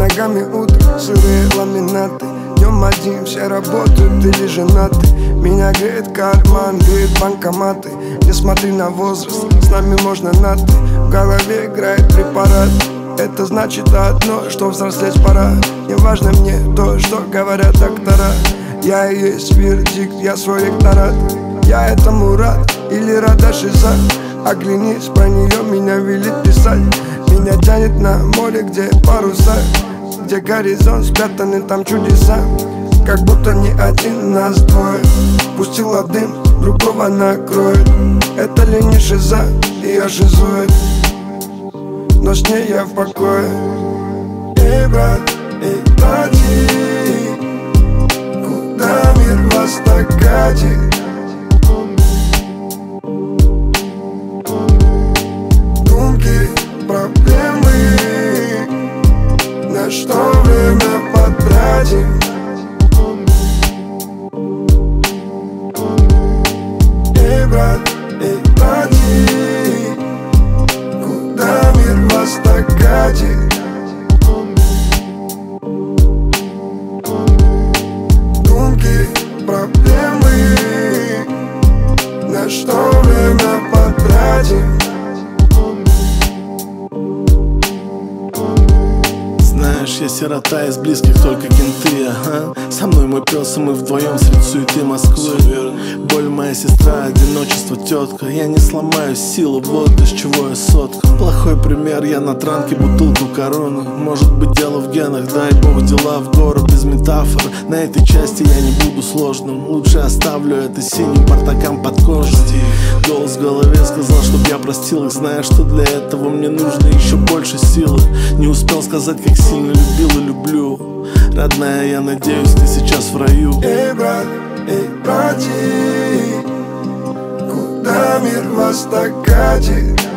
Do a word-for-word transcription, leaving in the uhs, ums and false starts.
ногами утро, сырые ламинаты. Днем один, все работают или женаты. Меня греет карман, греет банкоматы. Не смотри на возраст, с нами можно на ты. В голове играет препарат. Это значит одно, что взрослеть пора. Не важно мне то, что говорят доктора. Я и есть вердикт, я свой ректорат. Я этому рад или рада шиза. Оглянись, про нее меня велит писать. Меня тянет на море, где паруса, где горизонт спрятаны, там чудеса. Как будто не один, нас двое. Пустила дым, другого накроет. Это ли не шиза, ее шизует, но с ней я в покое. Эй, брат, эй, братик, куда мир вас так катит? Думки, проблемы, на что время потратим? Эй, брат, эй, братик, куда мир вас так катит? Думки, проблемы, на что время потратим? Знаешь, я сирота, из близких только кенты, ага. Со мной мой пес, и мы вдвоем среди суеты Москвы. Боль моя сестра, одиночество тетка. Я не сломаю силу, вот из чего я сотка. Плохой пример, я на транке бутылку короны. Может быть дело в генах, дай бог дела в гору без метафор. На этой части я не буду сложным. Лучше оставлю это синим портакам под кожей. Голос в голове сказал, чтоб я простил их, зная, что для этого мне нужно еще больше силы. Не успел сказать, как сильно любил и люблю. Родная, я надеюсь, ты сейчас в раю. Эй, брат, эй, братик, куда мир вас так катит?